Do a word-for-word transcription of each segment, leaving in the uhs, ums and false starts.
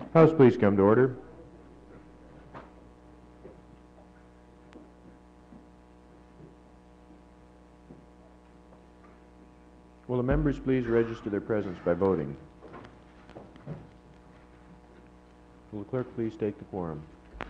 House, please come to order. Will the members please register their presence by voting? Will the clerk please state the quorum?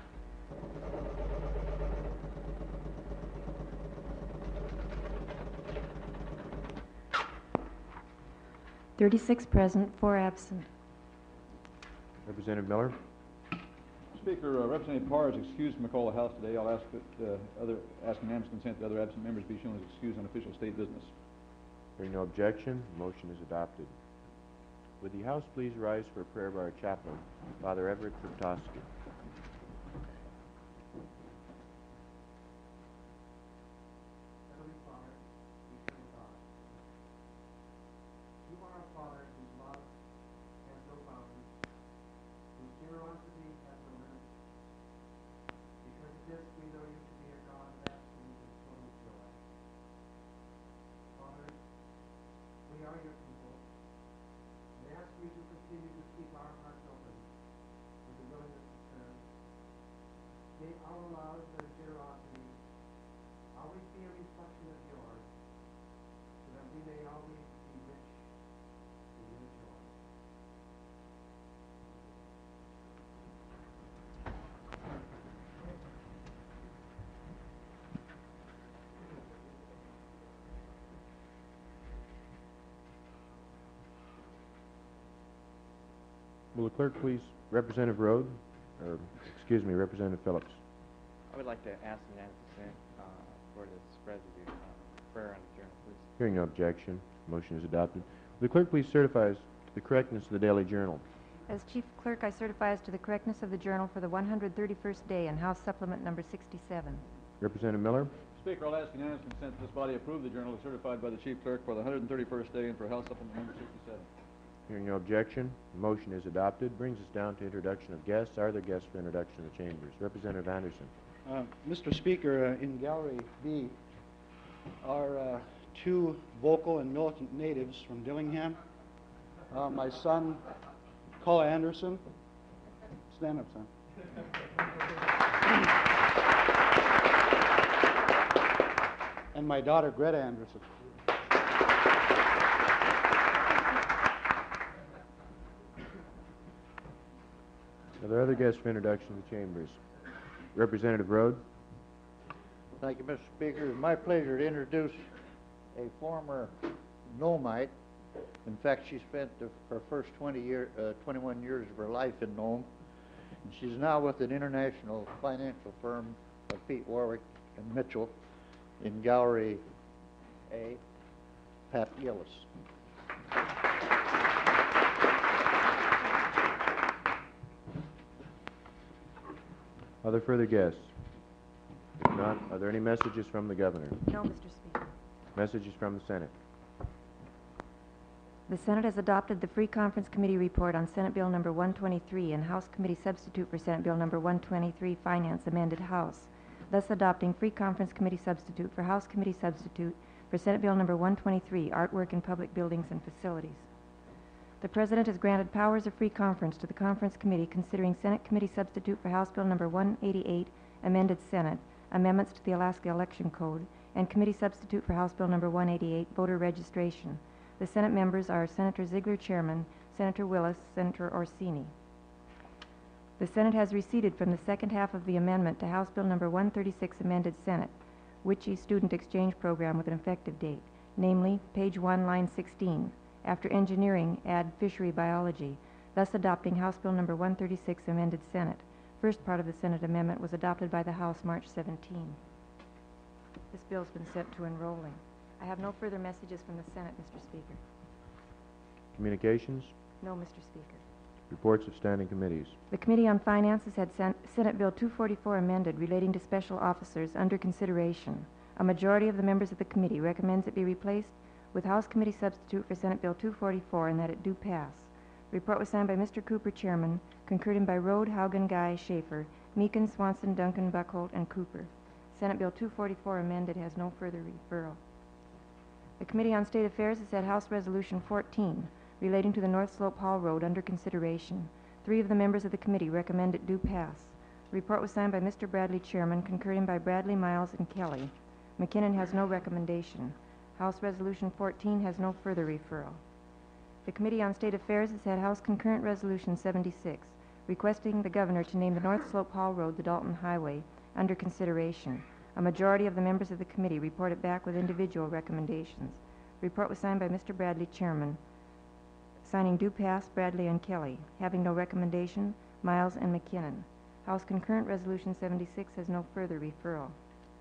thirty-six present, four absent. Representative Miller? Speaker, uh, Representative Parr is excused from the call of the House today. I'll ask that uh, other ask unanimous consent that other absent members be shown as excused on official state business. Hearing no objection, the motion is adopted. Would the House please rise for a prayer by our chaplain, Father Everett Kruptowski? Heavenly Father, eternal God, you are a Father whose love has no bounds, whose generosity has no limits. Because of this, we know you to be a God of absolute and total joy. Father, we are your people, and ask you to continue to keep our hearts open with the willingness to serve. May our love and generosity always be a reflection of yours, so that we may always be rich in your joy. Will the clerk please, Representative Rode, or excuse me, Representative Phillips? I would like to ask unanimous consent uh, for the spread of the uh, prayer on the journal, please. Hearing no objection, motion is adopted. Will the clerk please certify as to the correctness of the daily journal? As Chief Clerk, I certify as to the correctness of the journal for the one hundred thirty-first day in House Supplement Number sixty-seven. Representative Miller? Speaker, I'll ask unanimous consent that this body approve the journal as certified by the Chief Clerk for the one hundred thirty-first day and for House Supplement Number sixty-seven. Hearing no objection, the motion is adopted. Brings us down to introduction of guests. Are there guests for introduction in the chambers? Representative Anderson. Uh, Mister Speaker, uh, in Gallery B are uh, two vocal and militant natives from Dillingham. Uh, my son, Culla Anderson. Stand up, son. And my daughter, Greta Anderson. Are there other guests for introduction in the chambers? Representative Rode. Thank you, Mister Speaker. It's my pleasure to introduce a former Nomite. In fact, she spent the, her first twenty year, uh, twenty-one years of her life in Nome, and she's now with an international financial firm of Pete Warwick and Mitchell in Gallery A, Pat Gillis. Are there further guests? If not, are there any messages from the Governor? No, Mister Speaker. Messages from the Senate? The Senate has adopted the Free Conference Committee report on Senate Bill Number one twenty-three and House Committee substitute for Senate Bill Number one twenty-three, Finance, amended House, thus adopting Free Conference Committee substitute for House Committee substitute for Senate Bill Number one twenty-three, Artwork in Public Buildings and Facilities. The President has granted powers of free conference to the Conference Committee considering Senate Committee substitute for House Bill Number one eighty-eight, amended Senate, amendments to the Alaska Election Code, and Committee substitute for House Bill Number one eighty-eight, voter registration. The Senate members are Senator Ziegler, Chairman, Senator Willis, Senator Orsini. The Senate has receded from the second half of the amendment to House Bill Number one thirty-six, amended Senate, WICHE Student Exchange Program with an effective date, namely, page one, line sixteen. After engineering, add fishery biology, thus adopting House Bill Number one thirty-six, amended Senate. First part of the Senate amendment was adopted by the House March seventeenth. This bill has been sent to enrolling. I have no further messages from the Senate, Mister Speaker. Communications? No, Mister Speaker. Reports of standing committees? The Committee on Finances had Sen Senate Bill two forty-four amended relating to special officers under consideration. A majority of the members of the committee recommends it be replaced with House Committee substitute for Senate Bill two forty-four and that it do pass. The report was signed by Mister Cooper, Chairman, concurred in by Rode, Haugen, Guy, Schaefer, Meekin, Swanson, Duncan, Buckholt, and Cooper. Senate Bill two forty-four amended has no further referral. The Committee on State Affairs has had House Resolution fourteen relating to the North Slope Hall Road under consideration. Three of the members of the committee recommend it do pass. The report was signed by Mister Bradley, Chairman, concurring by Bradley, Miles, and Kelly. McKinnon has no recommendation. House Resolution fourteen has no further referral. The Committee on State Affairs has had House Concurrent Resolution seventy-six, requesting the Governor to name the North Slope Hall Road the Dalton Highway, under consideration. A majority of the members of the committee reported back with individual recommendations. The report was signed by Mister Bradley, Chairman. Signing do pass, Bradley and Kelly. Having no recommendation, Miles and McKinnon. House Concurrent Resolution seventy-six has no further referral.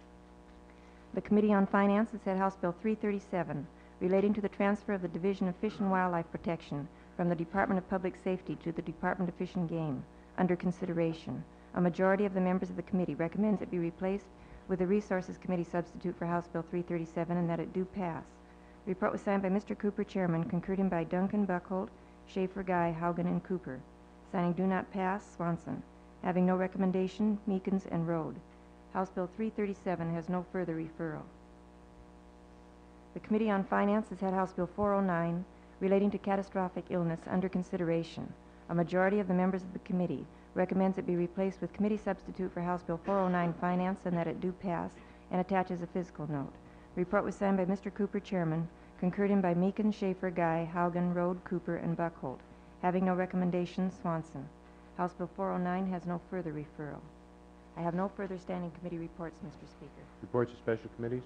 The Committee on Finance has had House Bill three thirty-seven, relating to the transfer of the Division of Fish and Wildlife Protection from the Department of Public Safety to the Department of Fish and Game, under consideration. A majority of the members of the committee recommends it be replaced with the Resources Committee substitute for House Bill three thirty-seven and that it do pass. The report was signed by Mister Cooper, Chairman, concurred by Duncan, Buckholt, Schaefer, Guy, Haugen, and Cooper. Signing do not pass, Swanson. Having no recommendation, Meekins and Rode. House Bill three thirty-seven has no further referral. The Committee on Finance has had House Bill four oh nine, relating to catastrophic illness, under consideration. A majority of the members of the committee recommends it be replaced with committee substitute for House Bill four oh nine Finance and that it do pass, and attaches a fiscal note. The report was signed by Mister Cooper, Chairman, concurred in by Meekins, Schaefer, Guy, Haugen, Rode, Cooper, and Buckholt. Having no recommendation, Swanson. House Bill four oh nine has no further referral. I have no further standing committee reports, Mister Speaker. Reports of special committees.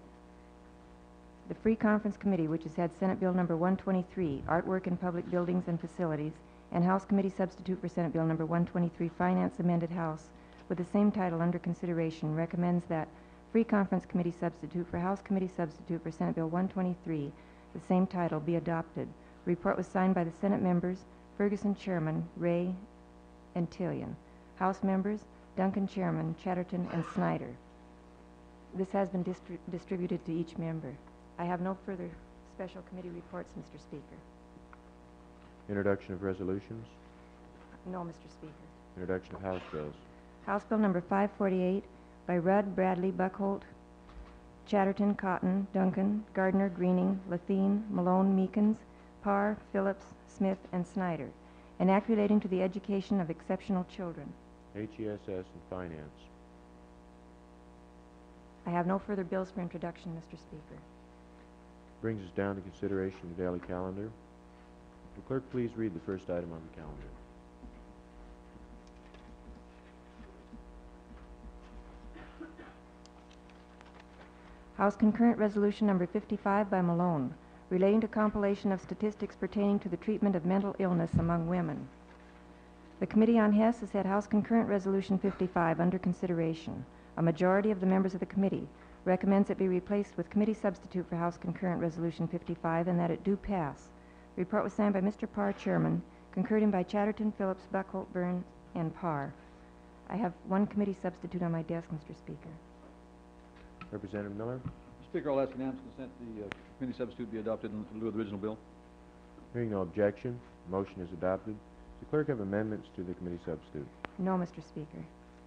The Free Conference Committee, which has had Senate Bill number one twenty-three, Artwork in Public Buildings and Facilities, and House Committee substitute for Senate Bill number one twenty-three, Finance Amended House, with the same title under consideration, recommends that Free Conference Committee substitute for House Committee substitute for Senate Bill one twenty-three, the same title, be adopted. The report was signed by the Senate members, Ferguson, Chairman, Ray, and Tillian. House members, Duncan, Chairman, Chatterton, and Snyder. This has been distri distributed to each member. I have no further special committee reports, Mister Speaker. Introduction of resolutions. No, Mister Speaker. Introduction of House bills. House Bill number five forty-eight by Rudd, Bradley, Buckholt, Chatterton, Cotton, Duncan, Gardner, Greening, Lathine, Malone, Meekins, Parr, Phillips, Smith, and Snyder. An act relating to the education of exceptional children. H E S S and Finance. I have no further bills for introduction, Mister Speaker. Brings us down to consideration of the daily calendar. Will clerk please read the first item on the calendar? House Concurrent Resolution number fifty-five by Malone, relating to compilation of statistics pertaining to the treatment of mental illness among women. The Committee on Hess has had House Concurrent Resolution fifty-five under consideration. A majority of the members of the committee recommends it be replaced with committee substitute for House Concurrent Resolution fifty-five and that it do pass. The report was signed by Mister Parr, Chairman, concurred in by Chatterton, Phillips, Buckholt, Burns, and Parr. I have one committee substitute on my desk, Mister Speaker. Representative Miller. Speaker, I'll ask unanimous consent the uh, committee substitute be adopted in lieu of the original bill. Hearing no objection, motion is adopted. Does the clerk have amendments to the committee substitute? No, Mister Speaker.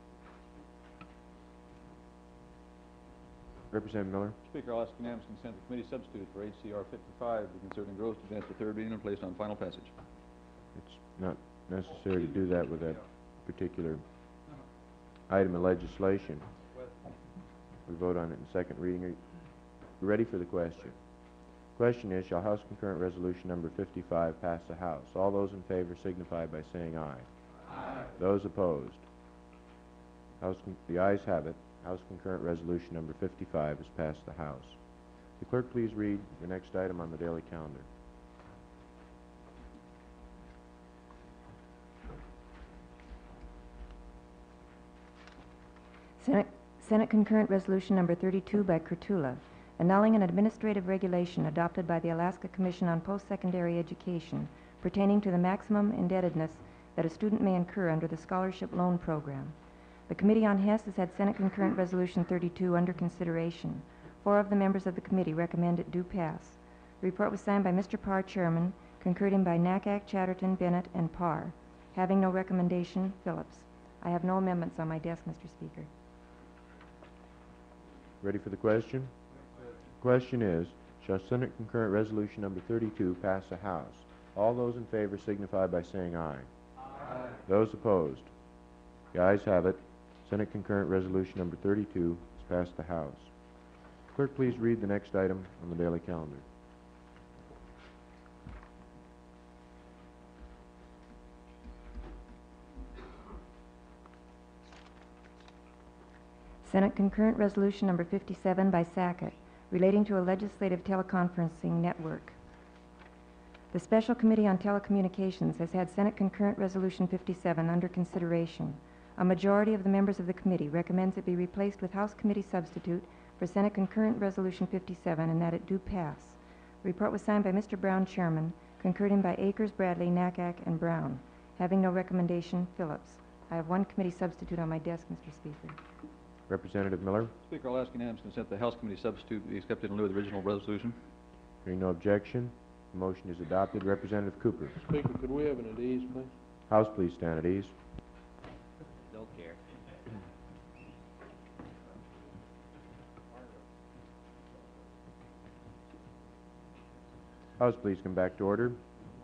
Representative Miller. Speaker, I'll ask unanimous consent the committee substitute for H C R fifty-five be considered engrossed, advanced to third reading, and placed on final passage. It's not necessary to do that with that particular item of legislation. We vote on it in second reading. Are you ready for the question? Question is, shall House Concurrent Resolution number fifty-five pass the House? All those in favor signify by saying aye. Aye. Those opposed? House con the ayes have it. House Concurrent Resolution number fifty-five has passed the House. The clerk please read the next item on the daily calendar. Senate, Senate Concurrent Resolution number thirty-two by Kurtula, annulling an administrative regulation adopted by the Alaska Commission on Post-Secondary Education pertaining to the maximum indebtedness that a student may incur under the Scholarship Loan Program. The Committee on Hess has had Senate Concurrent Resolution thirty-two under consideration. Four of the members of the committee recommend it do pass. The report was signed by Mister Parr, Chairman, concurred in by Nakack, Chatterton, Bennett, and Parr. Having no recommendation, Phillips. I have no amendments on my desk, Mister Speaker. Ready for the question? Question is, shall Senate Concurrent Resolution number thirty-two pass the House? All those in favor signify by saying aye. Aye. Those opposed? The ayes have it. Senate Concurrent Resolution Number thirty-two has passed the House. Clerk, please read the next item on the daily calendar. Senate Concurrent Resolution Number fifty-seven by Sackett, relating to a legislative teleconferencing network. The Special Committee on Telecommunications has had Senate Concurrent Resolution fifty-seven under consideration. A majority of the members of the committee recommends it be replaced with House Committee substitute for Senate Concurrent Resolution fifty-seven and that it do pass. The report was signed by Mister Brown, Chairman, concurred in by Akers, Bradley, Nakack, and Brown. Having no recommendation, Phillips. I have one committee substitute on my desk, Mister Speaker. Representative Miller? Speaker, I'll ask unanimous consent the House Committee substitute be accepted in lieu of the original resolution. Hearing no objection, the motion is adopted. Representative Cooper? Speaker, could we have an at ease, please? House, please stand at ease. Don't care. House, please come back to order.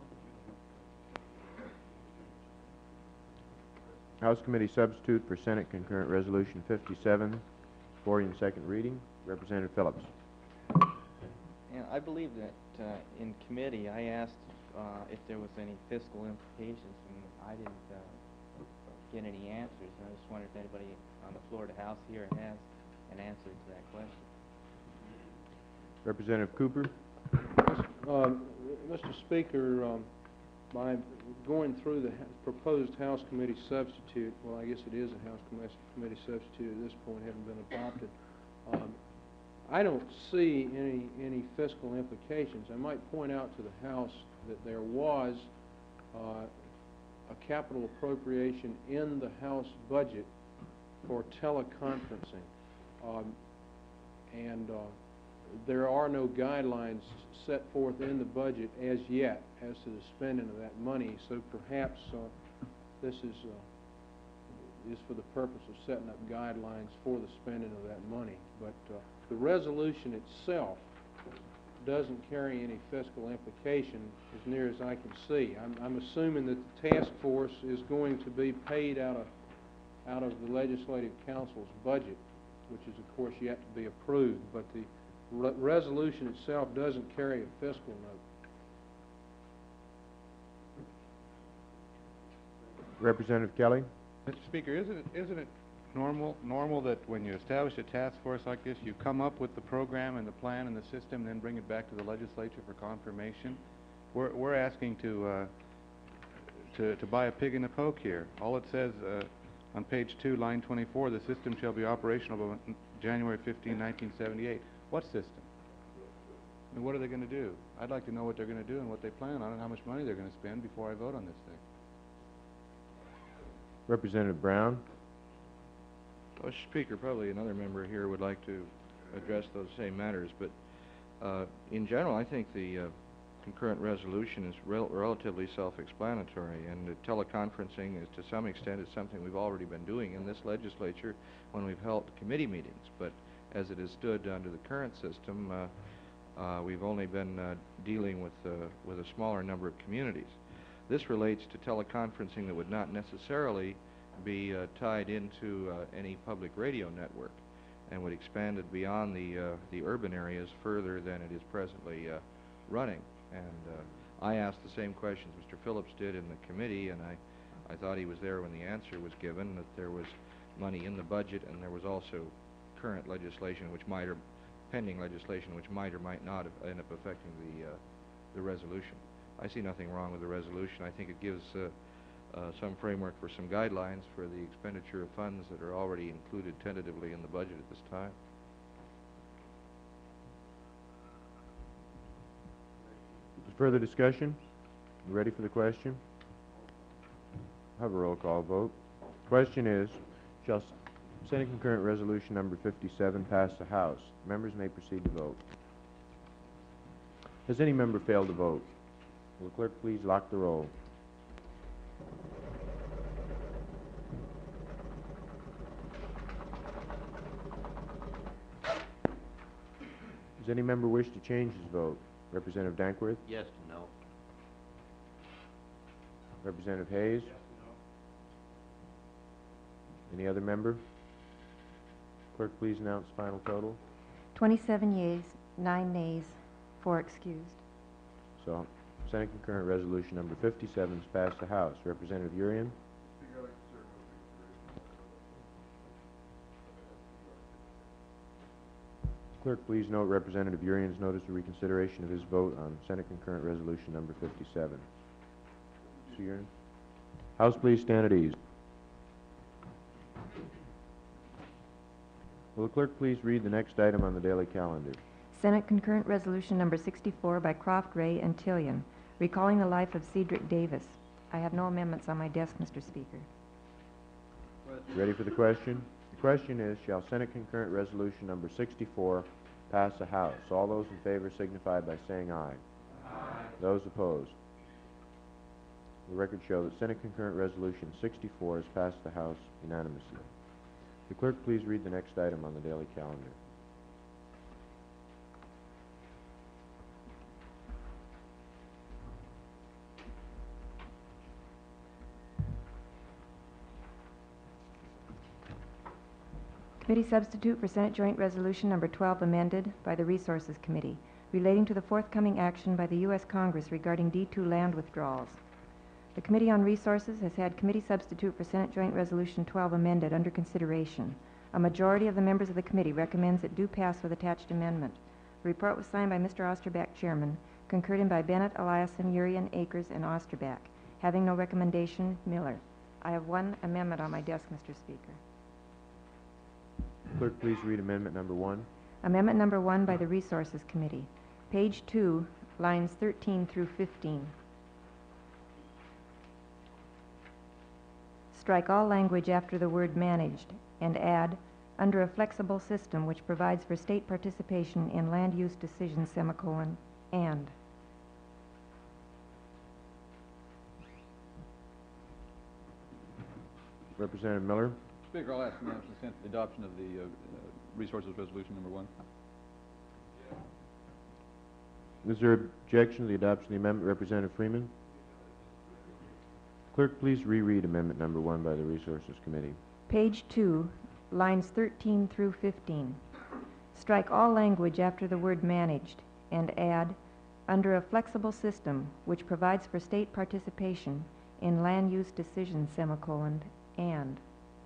House Committee substitute for Senate Concurrent Resolution fifty-seven, for in second reading. Representative Phillips. And I believe that uh, in committee, I asked uh, if there was any fiscal implications, and I didn't uh, get any answers. And I just wondered if anybody on the floor of the House here has an answer to that question. Representative Cooper? Um, Mister Speaker, um, by going through the ha- proposed House Committee substitute, well, I guess it is a House com- Committee substitute at this point, having been adopted, um, I don't see any, any fiscal implications. I might point out to the House that there was uh, a capital appropriation in the House budget for teleconferencing. Um, and uh, there are no guidelines set forth in the budget as yet as to the spending of that money, so perhaps uh, this is, uh, is for the purpose of setting up guidelines for the spending of that money. But uh, the resolution itself doesn't carry any fiscal implication as near as I can see. I'm, I'm assuming that the task force is going to be paid out of, out of the Legislative Council's budget, which is, of course, yet to be approved, but the Re resolution itself doesn't carry a fiscal note. Representative Kelly? Mister Speaker, isn't it, isn't it normal, normal that when you establish a task force like this, you come up with the program and the plan and the system, and then bring it back to the legislature for confirmation? We're, we're asking to, uh, to, to buy a pig in the poke here. All it says uh, on page two, line twenty-four, the system shall be operational by January fifteenth, nineteen seventy-eight. What system? I mean, what are they going to do? I'd like to know what they're going to do and what they plan on and how much money they're going to spend before I vote on this thing. Representative Brown? Well, Speaker, probably another member here would like to address those same matters, but uh, in general, I think the uh, concurrent resolution is rel relatively self-explanatory, and the teleconferencing is to some extent is something we've already been doing in this legislature when we've held committee meetings, but as it is stood under the current system, uh, uh, we've only been uh, dealing with, uh, with a smaller number of communities. This relates to teleconferencing that would not necessarily be uh, tied into uh, any public radio network and would expand it beyond the, uh, the urban areas further than it is presently uh, running. And uh, I asked the same questions Mister Phillips did in the committee, and I, I thought he was there when the answer was given, that there was money in the budget and there was also current legislation which might, or pending legislation which might or might not have end up affecting the, uh, the resolution. I see nothing wrong with the resolution. I think it gives uh, uh, some framework for some guidelines for the expenditure of funds that are already included tentatively in the budget at this time. Further discussion? You ready for the question? Have a roll call vote. Question is, shall Senate Concurrent Resolution Number fifty-seven pass the House? Members may proceed to vote. Has any member failed to vote? Will the clerk please lock the roll? Does any member wish to change his vote? Representative Dankworth? Yes to no. Representative Hayes? Any other member? Clerk, please announce final total. twenty-seven yeas, nine nays, four excused. So, Senate concurrent resolution number fifty-seven is passed the House. Representative Urian? Clerk, please note Representative Urian's notice of reconsideration of his vote on Senate concurrent resolution number fifty-seven. Mister Urian? House, please stand at ease. Will the clerk please read the next item on the daily calendar? Senate concurrent resolution number sixty-four by Croft, Ray, and Tillian, recalling the life of Cedric Davis. I have no amendments on my desk, Mister Speaker. Ready for the question? The question is, shall Senate concurrent resolution number sixty-four pass the House? All those in favor signify by saying aye. Aye. Those opposed? The record show that Senate concurrent resolution sixty-four has passed the House unanimously. The clerk please read the next item on the daily calendar. Committee substitute for Senate Joint Resolution number twelve amended by the Resources Committee relating to the forthcoming action by the U S Congress regarding D two land withdrawals. The Committee on Resources has had committee substitute for Senate Joint Resolution twelve amended under consideration. A majority of the members of the committee recommends it do pass with attached amendment. The report was signed by Mister Osterback, Chairman, concurred in by Bennett, Eliason, Urian, Akers, and Osterback. Having no recommendation, Miller. I have one amendment on my desk, Mister Speaker. Clerk, please read amendment number one. Amendment number one by the Resources Committee. Page two, lines thirteen through fifteen. Strike all language after the word managed and add, under a flexible system which provides for state participation in land use decisions, semicolon, and. Representative Miller? Speaker, I'll ask unanimous consent to the adoption of the uh, uh, Resources Resolution number one. Is there objection to the adoption of the amendment? Representative Freeman? Clerk, please reread amendment number one by the Resources Committee. Page two, lines thirteen through fifteen. Strike all language after the word managed and add, under a flexible system which provides for state participation in land use decisions, semicolon, and.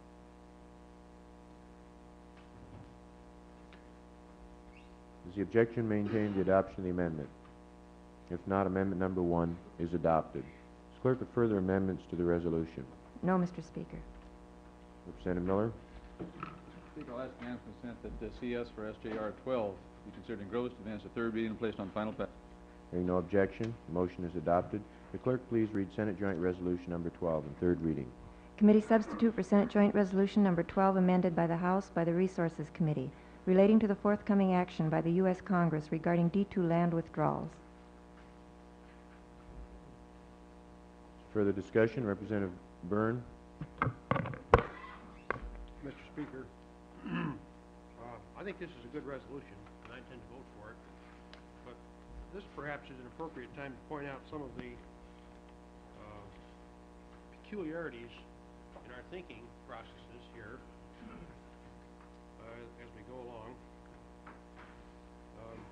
Does the objection maintain the adoption of the amendment? If not, amendment number one is adopted. Is clerk with further amendments to the resolution? No, Mister Speaker. Representative Miller? Speaker, I'll ask unanimous consent that the C S for S J R twelve be considered engrossed, advanced to third reading, and placed on final passage. Hearing no objection, the motion is adopted. The clerk please read Senate Joint Resolution number twelve in third reading. Committee substitute for Senate Joint Resolution number twelve amended by the House by the Resources Committee relating to the forthcoming action by the U S Congress regarding D two land withdrawals. Further discussion, Representative Byrne? Mister Speaker, uh, I think this is a good resolution, and I intend to vote for it. But this perhaps is an appropriate time to point out some of the uh, peculiarities in our thinking processes here uh, as we go along. Um,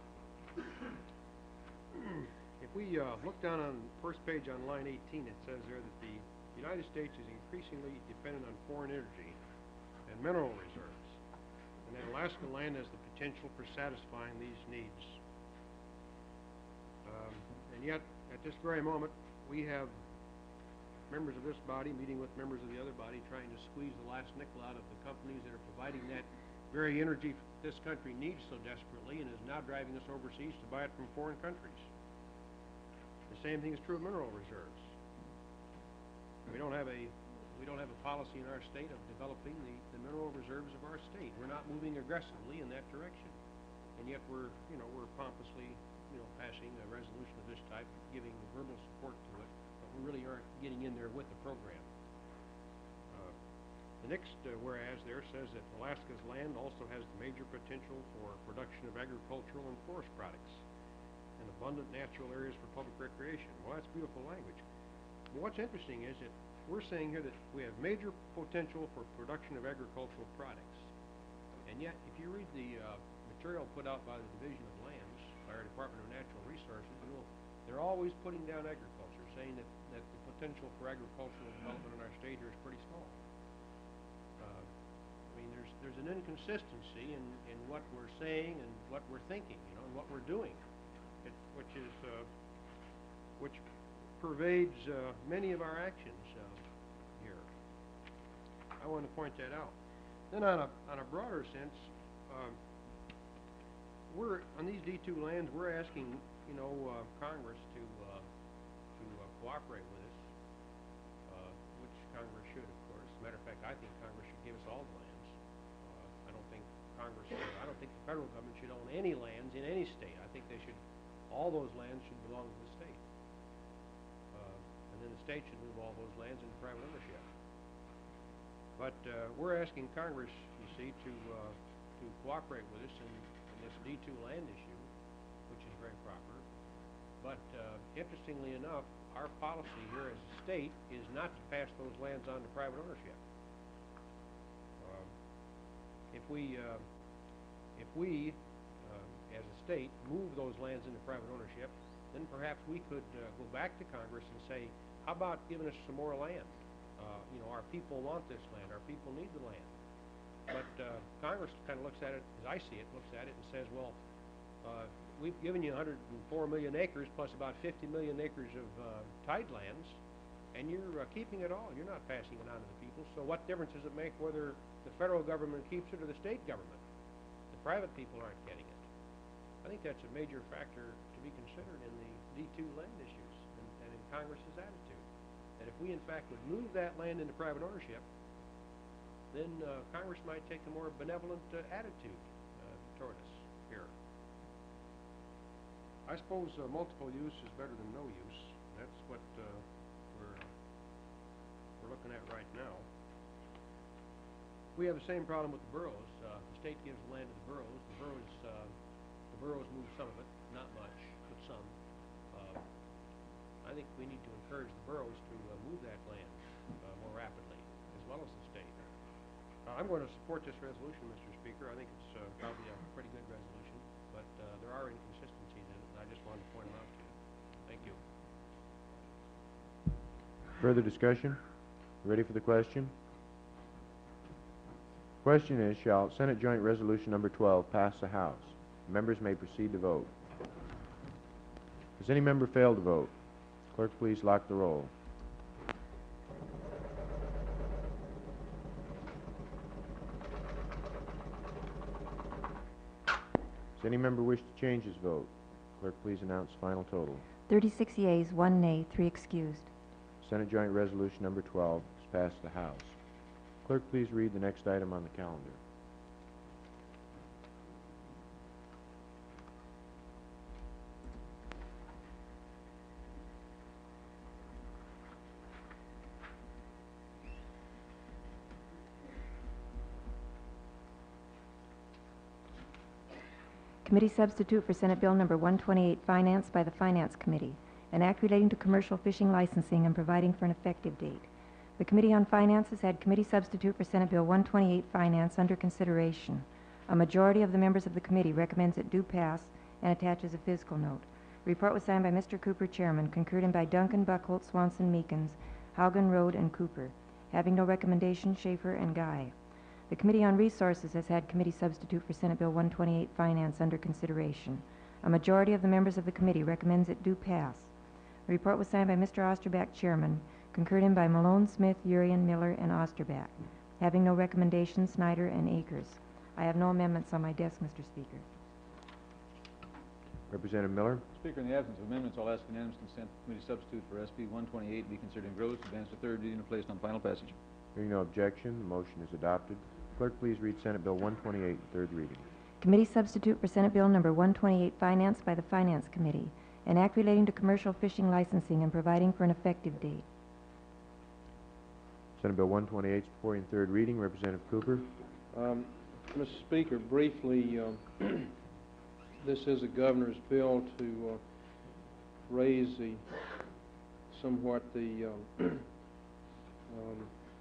if we uh, look down on the first page on line eighteen, it says there that the United States is increasingly dependent on foreign energy and mineral reserves, and that Alaska land has the potential for satisfying these needs. Um, and yet, at this very moment, we have members of this body meeting with members of the other body trying to squeeze the last nickel out of the companies that are providing that very energy this country needs so desperately and is now driving us overseas to buy it from foreign countries. The same thing is true of mineral reserves. We don't have a we don't have a policy in our state of developing the, the mineral reserves of our state. We're not moving aggressively in that direction. And yet we're, you know, we're pompously, you know, passing a resolution of this type, giving verbal support to it, but we really aren't getting in there with the program. Uh, the next uh, whereas there says that Alaska's land also has the major potential for production of agricultural and forest products and abundant natural areas for public recreation. Well, that's beautiful language. But what's interesting is that we're saying here that we have major potential for production of agricultural products. And yet, if you read the uh, material put out by the Division of Lands, by our Department of Natural Resources, you will, they're always putting down agriculture, saying that, that the potential for agricultural development in our state here is pretty small. Uh, I mean, there's, there's an inconsistency in, in what we're saying and what we're thinking, you know, and what we're doing, it, which is, uh, which pervades uh, many of our actions uh, here. I want to point that out. Then on a, on a broader sense, um, we're, on these D two lands, we're asking, you know, uh, Congress to, uh, to uh, cooperate with us, uh, which Congress should, of course. As a matter of fact, I think Congress should give us all the lands. Uh, I don't think Congress, I don't think the federal government should own any lands in any state. I think they should, all those lands should belong to the state. Uh, and then the state should move all those lands into private ownership. But uh, we're asking Congress, you see, to, uh, to cooperate with us in, in this D two land issue, which is very proper. But uh, interestingly enough, our policy here as a state is not to pass those lands on to private ownership. Um, if we, uh, if we, uh, as a state, move those lands into private ownership, then perhaps we could uh, go back to Congress and say, how about giving us some more land? Uh, you know, our people want this land. Our people need the land. But uh, Congress kind of looks at it, as I see it, looks at it and says, well, uh, we've given you one hundred four million acres plus about fifty million acres of uh, tidelands, and you're uh, keeping it all. You're not passing it on to the people. So what difference does it make whether the federal government keeps it or the state government? The private people aren't getting it. I think that's a major factor to be considered in the D two land issues and, and in Congress's attitude. That if we, in fact, would move that land into private ownership, then uh, Congress might take a more benevolent uh, attitude uh, toward us here. I suppose uh, multiple use is better than no use. That's what uh, we're, we're looking at right now. We have the same problem with the boroughs. Uh, the state gives the land to the boroughs. The boroughs, uh, the boroughs move some of it, not much, but some. Uh, I think we need to encourage the boroughs to uh, move that land uh, more rapidly, as well as the state. Uh, I'm going to support this resolution, Mister Speaker. I think it's uh, probably a pretty good resolution, but uh, there are inconsistencies in it, and I just wanted to point them out to you. Thank you. Further discussion? Ready for the question? Question is, shall Senate Joint Resolution Number twelve pass the House? Members may proceed to vote. Does any member fail to vote? Clerk, please lock the roll. Does any member wish to change his vote? Clerk, please announce final total. thirty-six yeas, one nay, three excused. Senate Joint Resolution Number twelve has passed the House. Clerk, please read the next item on the calendar. Committee substitute for Senate Bill Number one twenty-eight, financed by the Finance Committee, an act relating to commercial fishing licensing and providing for an effective date. The Committee on Finances had committee substitute for Senate Bill one twenty-eight, finance, under consideration. A majority of the members of the committee recommends it do pass and attaches a fiscal note. Report was signed by Mister Cooper, Chairman, concurred in by Duncan, Buckholt, Swanson, Meekins, Haugen, Rode, and Cooper. Having no recommendation, Schaefer and Guy. The Committee on Resources has had committee substitute for Senate Bill one twenty-eight, finance, under consideration. A majority of the members of the committee recommends it do pass. The report was signed by Mister Osterbach, Chairman, concurred in by Malone, Smith, Urian, Miller, and Osterbach. Having no recommendation, Snyder and Akers. I have no amendments on my desk, Mister Speaker. Representative Miller. Speaker, in the absence of amendments, I'll ask unanimous consent that committee substitute for S B one twenty-eight be considered engrossed, advanced to third reading, and placed on final passage. Hearing no objection, the motion is adopted. Clerk, please read Senate Bill one twenty-eight, third reading. Committee substitute for Senate Bill Number one twenty-eight, financed by the Finance Committee, an act relating to commercial fishing licensing and providing for an effective date. Senate Bill one twenty-eight is before you in third reading. Representative Cooper. Um, Mister Speaker, briefly, um, this is a governor's bill to uh, raise the somewhat the um, um,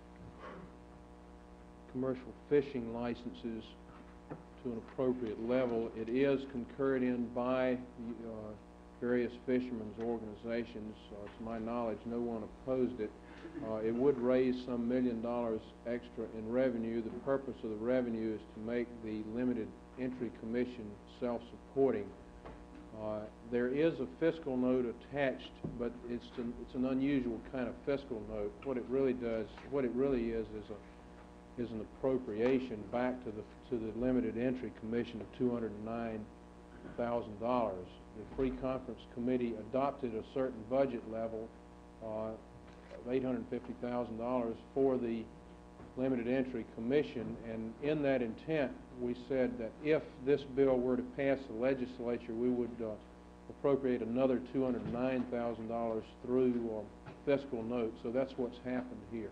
commercial fishing licenses to an appropriate level. It is concurred in by the, uh, various fishermen's organizations. Uh, to my knowledge, no one opposed it. Uh, it would raise some million dollars extra in revenue. The purpose of the revenue is to make the limited entry commission self-supporting. Uh, there is a fiscal note attached, but it's an, it's an unusual kind of fiscal note. What it really does, what it really is, is a is an appropriation back to the to the limited entry commission of two hundred nine thousand dollars. The Free Conference Committee adopted a certain budget level uh, of eight hundred fifty thousand dollars for the limited entry commission, and in that intent we said that if this bill were to pass the legislature, we would uh, appropriate another two hundred nine thousand dollars through uh, fiscal note. So that's what's happened here.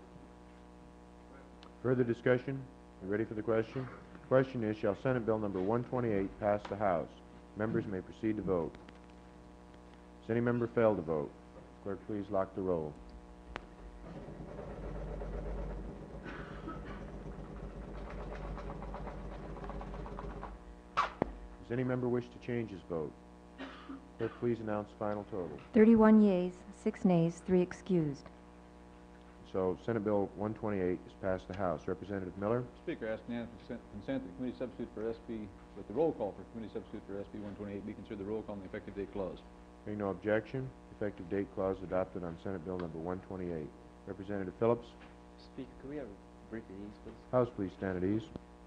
Further discussion? You ready for the question? Question is, shall Senate Bill number one twenty-eight pass the House? Members may proceed to vote. Does any member fail to vote? Clerk, please lock the roll. Does any member wish to change his vote? Clerk, please announce the final total. thirty-one yeas, six nays, three excused. So Senate Bill one twenty-eight is passed the House. Representative Miller? Speaker, ask unanimous consent, consent that committee substitute for S B, with the roll call for committee substitute for S B one twenty-eight be considered the roll call on the effective date clause. Hearing no objection, effective date clause adopted on Senate Bill number one twenty-eight. Representative Phillips? Speaker, could we have a brief at ease, please? House, please stand at ease.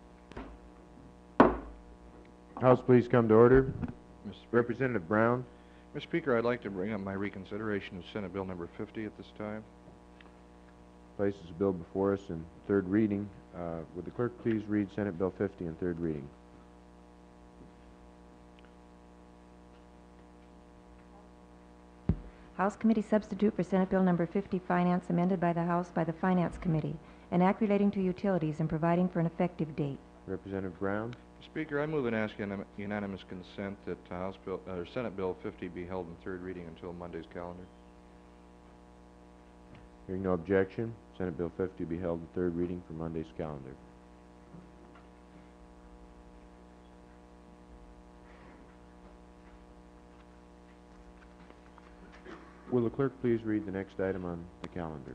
House, please come to order. Mister Speaker. Representative Brown? Mister Speaker, I'd like to bring up my reconsideration of Senate Bill number fifty at this time. Places a bill before us in third reading. Uh, would the clerk please read Senate Bill fifty in third reading? House Committee substitute for Senate Bill number fifty, Finance, amended by the House by the Finance Committee, an act relating to utilities and providing for an effective date. Representative Brown? Speaker, I move and ask unanim- unanimous consent that uh, House Bill, uh, Senate Bill fifty be held in third reading until Monday's calendar. Hearing no objection, Senate Bill fifty be held in third reading for Monday's calendar. Will the clerk please read the next item on the calendar?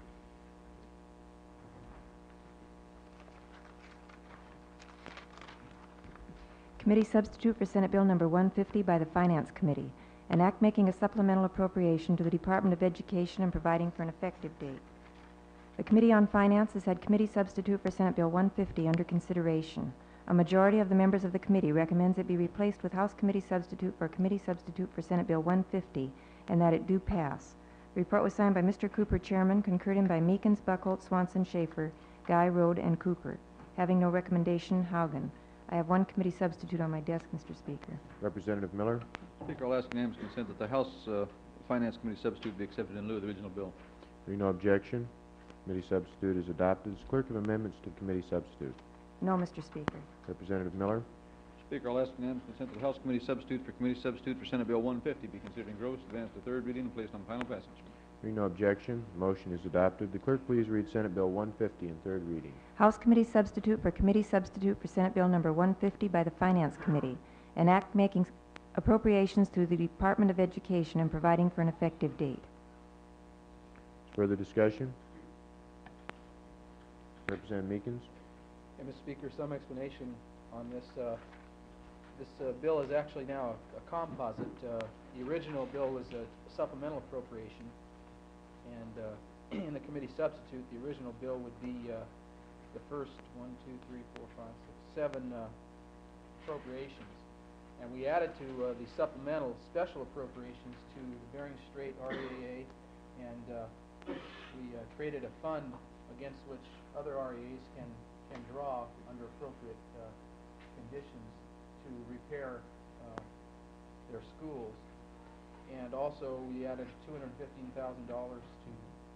Committee substitute for Senate Bill number one fifty by the Finance Committee, an act making a supplemental appropriation to the Department of Education and providing for an effective date. The Committee on Finance has had committee substitute for Senate Bill one fifty under consideration. A majority of the members of the committee recommends it be replaced with House Committee substitute for Committee substitute for Senate Bill one fifty, and that it do pass. The report was signed by Mister Cooper, Chairman, concurred in by Meekins, Buckholt, Swanson, Schaefer, Guy, Rode, and Cooper. Having no recommendation, Haugen. I have one committee substitute on my desk, Mister Speaker. Representative Miller? Speaker, I'll ask unanimous consent that the House uh, Finance Committee substitute be accepted in lieu of the original bill. Hearing no objection, committee substitute is adopted. Is clerk of amendments to the committee substitute? No, Mister Speaker. Representative Miller? Speaker, I'll ask unanimous consent that the House Committee substitute for committee substitute for Senate Bill one fifty be considered engrossed, advanced to third reading, and placed on final passage. Hearing no objection, motion is adopted. The clerk please read Senate Bill one fifty in third reading. House Committee substitute for Committee substitute for Senate Bill number one fifty by the Finance Committee, an act making appropriations to the Department of Education and providing for an effective date. Further discussion? Representative Meekins? Yeah, Mister Speaker, some explanation on this. Uh, this uh, bill is actually now a, a composite. Uh, the original bill was a supplemental appropriation, and uh, in the committee substitute, the original bill would be uh, the first one, two, three, four, five, six, seven uh, appropriations. And we added to uh, the supplemental special appropriations to the Bering Strait R E A A, and uh, we uh, created a fund against which other R E As can, can draw under appropriate uh, conditions to repair uh, their schools. And also we added two hundred fifteen thousand dollars to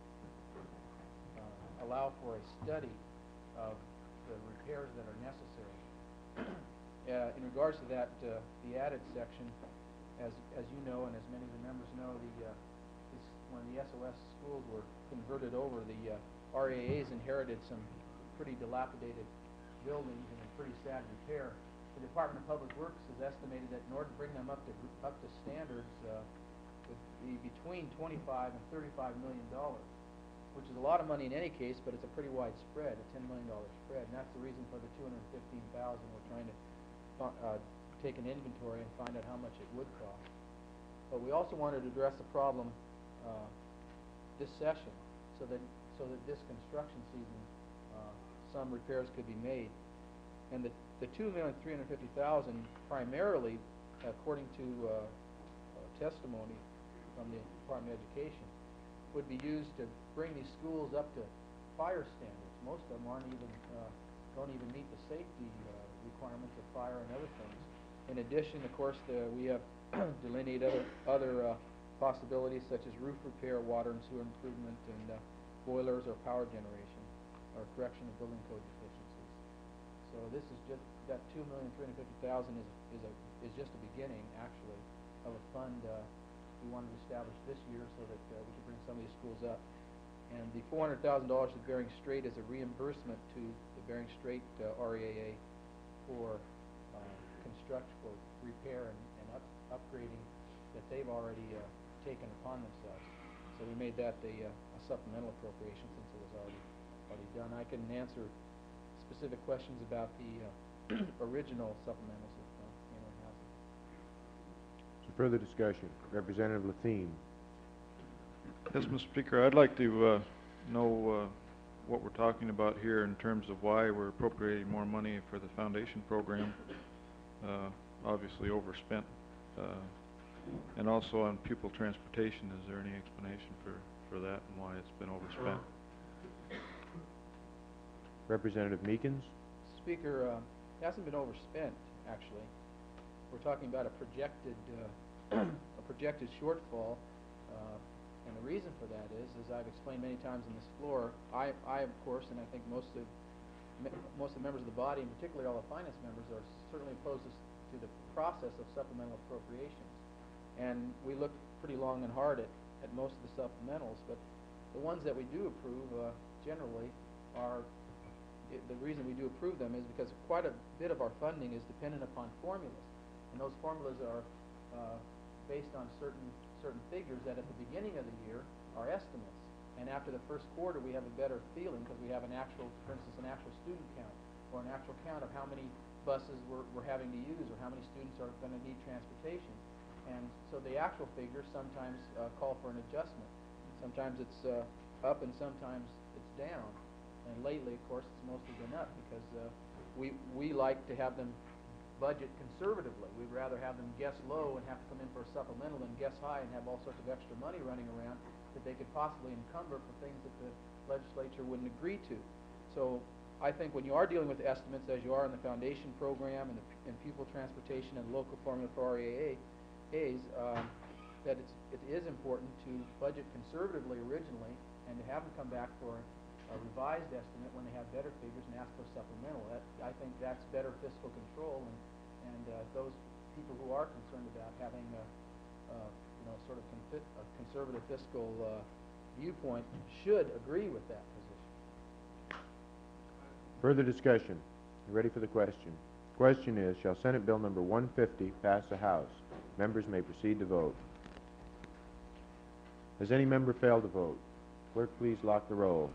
uh, allow for a study of the repairs that are necessary. Uh, in regards to that, uh, the added section, as as you know, and as many of the members know, the uh, this, when the S O S schools were converted over, the uh, R A As inherited some pretty dilapidated buildings and in pretty sad repair. The Department of Public Works has estimated that in order to bring them up to, gr- up to standards, uh, would be between twenty-five and thirty-five million dollars, which is a lot of money in any case, but it's a pretty wide spread, a ten million dollar spread, and that's the reason for the two hundred fifteen thousand. We're trying to fi- uh, take an inventory and find out how much it would cost. But we also wanted to address the problem uh, this session, so that so that this construction season, uh, some repairs could be made. And the the two million three hundred fifty thousand primarily, according to uh, uh, testimony from the Department of Education, would be used to bring these schools up to fire standards. Most of them aren't even uh, don't even meet the safety uh, requirements of fire and other things. In addition, of course, the, we have delineated other other uh, possibilities such as roof repair, water and sewer improvement, and uh, boilers or power generation, or correction of building code deficiencies. So this is just, that two million three hundred fifty thousand is is a is just a beginning, actually, of a fund uh, we wanted to establish this year so that uh, we could bring some of these schools up. And the four hundred thousand dollars to Bering Strait is a reimbursement to the Bering Strait uh, R E A A for uh, construct for repair and, and up, upgrading that they've already uh, taken upon themselves. So we made that a, uh, a supplemental appropriation since it was already already done. I can answer specific questions about the uh, original supplementals if uh, anyone has them. Some further discussion. Representative Lathine. Yes, Mister Speaker, I'd like to uh, know uh, what we're talking about here in terms of why we're appropriating more money for the foundation program. Uh, obviously overspent. Uh, and also on pupil transportation, is there any explanation for, for that and why it's been overspent? Representative Meekins. Speaker, uh, it hasn't been overspent, actually. We're talking about a projected uh, a projected shortfall, uh, and the reason for that is, as I've explained many times on this floor, I, I of course, and I think most of me, most of the members of the body, and particularly all the finance members, are certainly opposed to, to the process of supplemental appropriations. And we look pretty long and hard at, at most of the supplementals, but the ones that we do approve uh, generally are It, the reason we do approve them is because quite a bit of our funding is dependent upon formulas, and those formulas are uh, based on certain certain figures that at the beginning of the year are estimates, and after the first quarter we have a better feeling because we have an actual, for instance, an actual student count or an actual count of how many buses we're, we're having to use or how many students are going to need transportation, and so the actual figures sometimes uh, call for an adjustment. Sometimes it's uh, up and sometimes it's down. And lately, of course, it's mostly been up because uh, we we like to have them budget conservatively. We'd rather have them guess low and have to come in for a supplemental than guess high and have all sorts of extra money running around that they could possibly encumber for things that the legislature wouldn't agree to. So I think when you are dealing with estimates, as you are in the foundation program and the and pupil transportation and local formula for R E A As, um, that it's, it is important to budget conservatively originally and to have them come back for a revised estimate when they have better figures and ask for a supplemental. That, I think that's better fiscal control, and, and uh, those people who are concerned about having a, uh, you know, sort of confi a conservative fiscal uh, viewpoint should agree with that position. Further discussion. You ready for the question? Question is, shall Senate Bill number one fifty pass the House? Members may proceed to vote. Has any member failed to vote? Clerk, please lock the roll.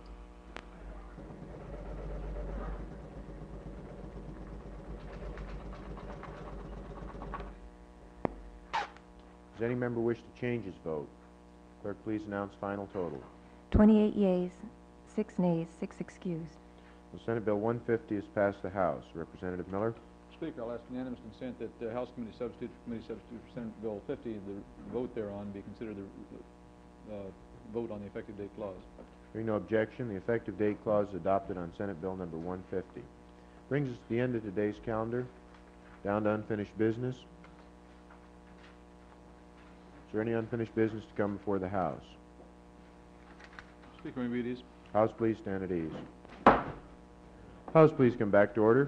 Does any member wish to change his vote? Clerk, please announce final total. twenty-eight yeas, six nays, six excused. The Senate Bill one fifty has passed the House. Representative Miller. Speaker, I'll ask unanimous consent that the House Committee Substitute for Committee Substitute for Senate Bill fifty, the vote thereon be considered the uh, vote on the effective date clause. Hearing no objection, the effective date clause is adopted on Senate Bill number one fifty. Brings us to the end of today's calendar. Down to unfinished business. Is there any unfinished business to come before the House? Speaker, may we be at ease? House, please stand at ease. House, please come back to order.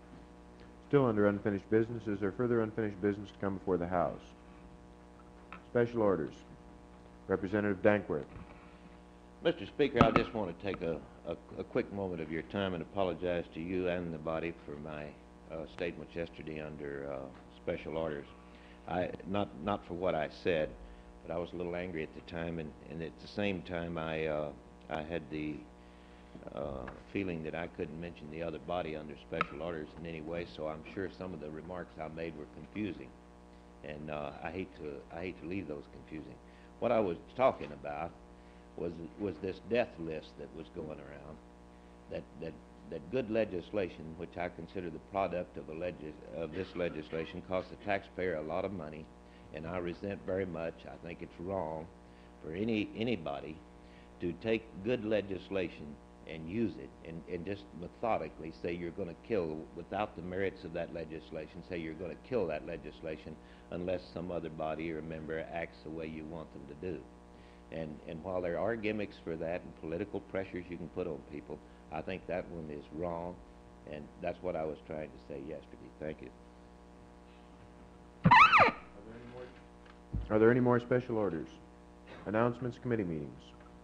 Still under unfinished business. Is there further unfinished business to come before the House? Special orders. Representative Dankworth. Mister Speaker, I just want to take a, a, a quick moment of your time and apologize to you and the body for my uh, statements yesterday under uh, special orders. I, not, not for what I said, but I was a little angry at the time, and, and at the same time I, uh, I had the uh, feeling that I couldn't mention the other body under special orders in any way, so I'm sure some of the remarks I made were confusing, and uh, I hate to, I hate to leave those confusing. What I was talking about was was this death list that was going around, that that that good legislation, which I consider the product of the legis of this legislation, costs the taxpayer a lot of money, and I resent very much. I think it's wrong for any anybody to take good legislation and use it and, and just methodically say you're going to kill, without the merits of that legislation, say you're going to kill that legislation unless some other body or member acts the way you want them to do. And, and while there are gimmicks for that and political pressures you can put on people, I think that one is wrong, and that's what I was trying to say yesterday. Thank you. Are there any more special orders? Announcements, committee meetings.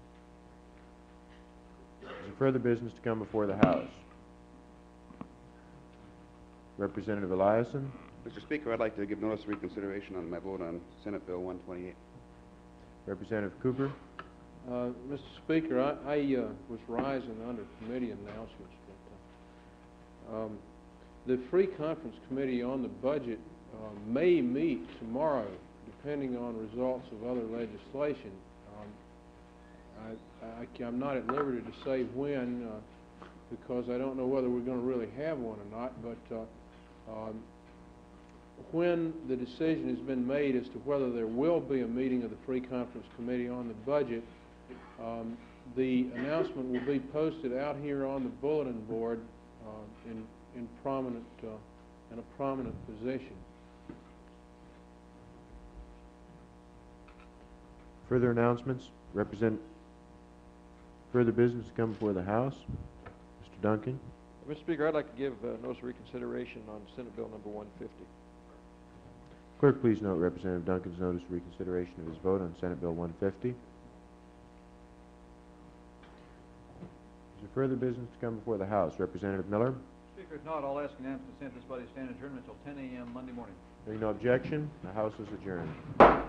Is there further business to come before the House? Representative Eliason. Mister Speaker, I'd like to give notice of reconsideration on my vote on Senate Bill one twenty-eight. Representative Cooper. Uh, Mister Speaker, I, I uh, was rising under committee announcements, but uh, um, the Free Conference Committee on the budget uh, may meet tomorrow, depending on results of other legislation. Um, I, I, I'm not at liberty to say when, uh, because I don't know whether we're going to really have one or not, but uh, um, when the decision has been made as to whether there will be a meeting of the Free Conference Committee on the budget, um, the announcement will be posted out here on the bulletin board uh, in, in prominent, uh, in a prominent position. Further announcements? Represent further business to come before the House? Mister Duncan. Mister Speaker, I'd like to give uh, notice of reconsideration on Senate Bill number one fifty. Clerk, please note Representative Duncan's notice of reconsideration of his vote on Senate Bill one fifty. Is there further business to come before the House? Representative Miller. Speaker, if not, I'll ask unanimous consent this body stand adjourned until ten A M Monday morning. Hearing no objection, the House is adjourned.